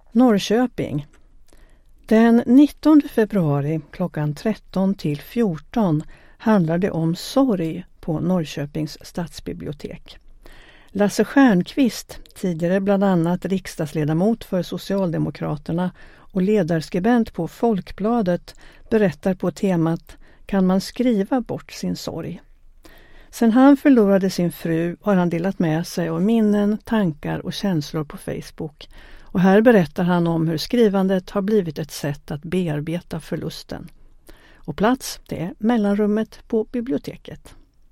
Norrköping. Den 19 februari klockan 13 till 14 handlar det om sorg på Norrköpings stadsbibliotek. Lasse Stjernqvist, tidigare bland annat riksdagsledamot för Socialdemokraterna och ledarskribent på Folkbladet, berättar på temat "Kan man skriva bort sin sorg?". Sen han förlorade sin fru har han delat med sig av minnen, tankar och känslor på Facebook. Och här berättar han om hur skrivandet har blivit ett sätt att bearbeta förlusten. Och plats, det är mellanrummet på biblioteket.